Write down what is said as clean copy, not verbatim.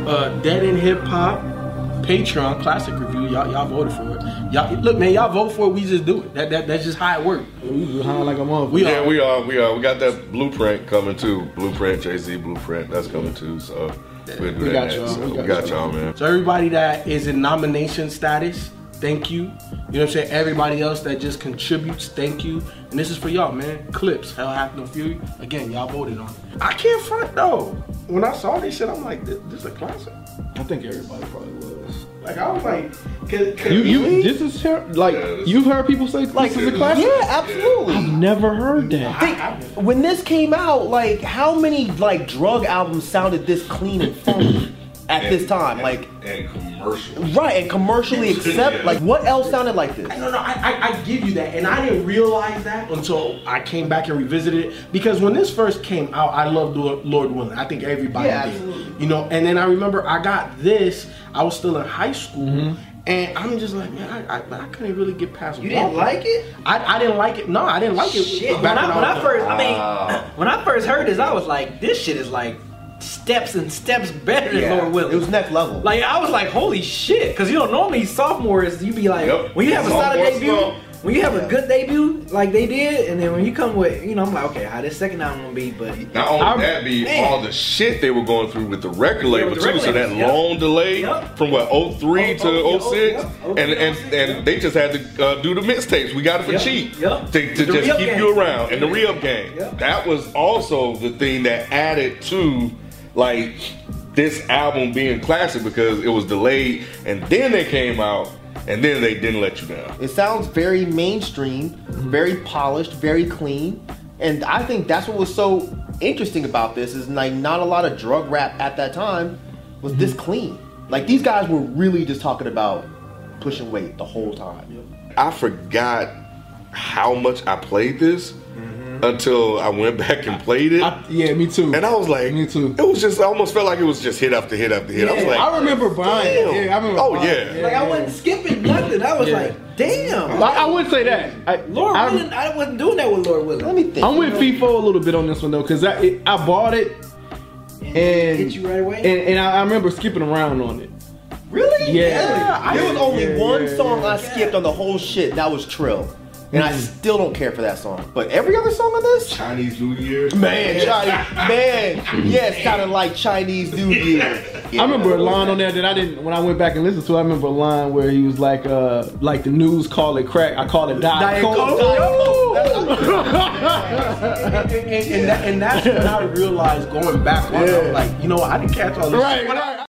Dead End Hip Hop, Patreon Classic Review. Y'all voted for it. Y'all look, man. Y'all vote for it. We just do it. That's just how it works. We just high like a motherfucker. We are. We got that Blueprint coming too. Blueprint, Jay-Z Blueprint. That's coming too. So we'll do that. We got y'all, man. So everybody that is in nomination status, thank you. You know what I'm saying? Everybody else that just contributes, thank you. And this is for y'all, man. Clips, Hell Hath No Fury. Again, y'all voted on it. I can't front though. When I saw this shit, I'm like, this is a classic. I think everybody probably was. Like I was like, this is like you've heard people say like this is a classic. Yeah, absolutely. I've never heard that. When this came out, like how many like drug albums sounded this clean and funky at this time? Like and commercial. Right, and commercially accept. Like what else sounded like this? No, I give you that, and I didn't realize that until I came back and revisited it. Because when this first came out, I loved Lord Willing. I think everybody did. Absolutely. You know, and then I remember I got this. I was still in high school, and I'm just like, man, I couldn't really get past. You didn't like it? I didn't like it. No, I didn't like it. Shit. When I first heard this, I was like, this shit is like steps and steps better than Lord Willing. It was next level. Like I was like, holy shit, because you know normally sophomores you be like, when you have a solid debut, when you have a good debut like they did, and then when you come with, you know, I'm like, okay, how this second album gonna be? But not only that, all the shit they were going through with the record label too. So that long delay from what 03 to 06, and they just had to do the mixtapes. We got it for cheap to just keep you around, and the re-up game. That was also the thing that added to like this album being classic because it was delayed, and then they came out. And then they didn't let you down. It sounds very mainstream, very polished, very clean. And I think that's what was so interesting about this is like not a lot of drug rap at that time was this clean. Like these guys were really just talking about pushing weight the whole time. I forgot how much I played this until I went back and played it. Yeah, me too. And I was like, me too. It was just, I almost felt like it was just hit after hit after hit. I was like, I remember buying it. Yeah, I remember. Oh yeah. Like I wasn't skipping nothing. I was like, damn. I wouldn't say that. Lord Willing, I wasn't doing that with Lord Willing. Let me think. I'm with FIFO a little bit on this one though, because I bought it and hit you right away. And I remember skipping around on it. Really? Yeah. There was only one song I skipped on the whole shit. That was Trill. And I still don't care for that song. But every other song on this? Chinese New Year. Man, it sounded like Chinese New Year. I remember a line on there that I didn't, when I went back and listened to it, I remember a line where he was like the news call it crack, I call it Diet Coke. And that's when I realized going back on it, I'm like, you know what, I didn't catch all this shit.